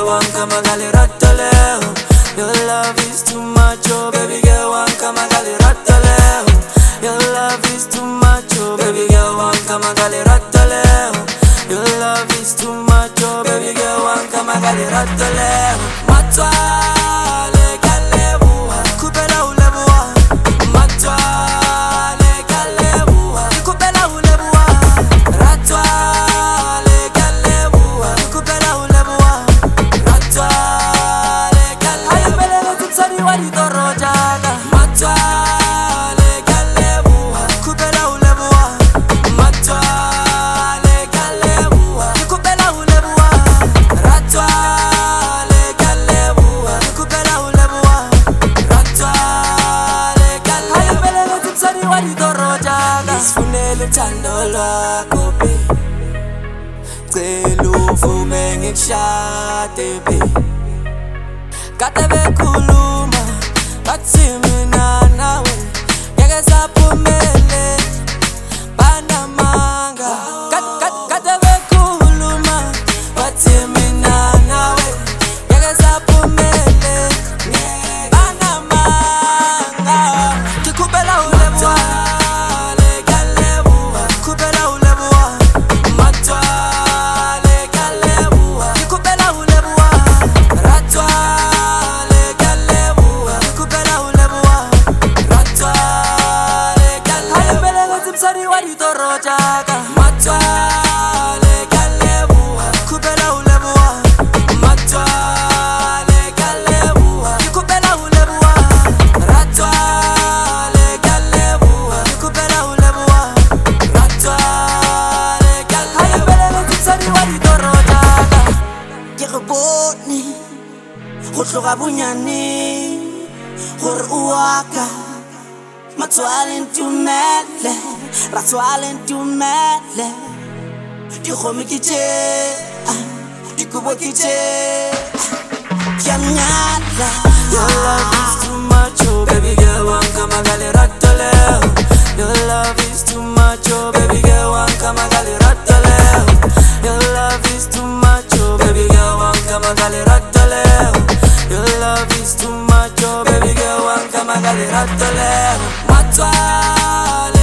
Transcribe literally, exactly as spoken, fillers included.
girl, one come a gali ratale. Your love is too much, oh baby girl, one come a gali ratale. Your love is too much, oh baby girl, one come a gali ratale. Your love is too much, oh baby girl, one come a gali ratale. Matwale kalebuwa, kupela ulebuwa. Matwale kalebuwa, kupela ulebuwa. Ratwale kalebuwa, kupela ulebuwa. Ratwale kalebuwa, ayibelele timsani wadi torojaga. Matwale kalebuwa, kupela ulebuwa. Matwale kalebuwa, kupela ulebuwa. Ratwale kalebuwa, kupela ulebuwa. Ratwale kalebuwa, ayibelele timsani wadi torojaga. Isifunele uthando lwakho babe, cela uvume ngikushade babe. Kade bekhuluma bathi mina nawe ngeke saphumelela banamanga. Kade bekhuluma bathi mina nawe ngeke saphumelela banamanga. Ngikubela ulebuwa, kubela ulebuwa. Matwale kalebuwa, ngikubela ulebuwa. Ratwale kalebuwa, ngikubela ulebuwa. Ratwale kalebuwa, ayibelele timsani wadi torojaga. Matwale kalebuwa, kubela ulebuwa. Matwale kalebuwa, ngikubela ulebuwa. Ratwale kalebuwa, ngikubela ulebuwa. Ratwale kalebuwa, ayibelele timsani wadi torojaga. Ke re bone go tloga bonyane gore o waka. Matwale ntumele, ratwale ntumele. Dikgomo ke tše, dikobo ke tše, ke a mnyala. Your love is too much, oh baby girl, one come a gali ratale. Your love is too much, oh baby girl, one come a gali ratale. Your love is too much, oh baby girl, one come a gali ratale. Your love is too much, oh baby girl, one come a gali ratale. Matwale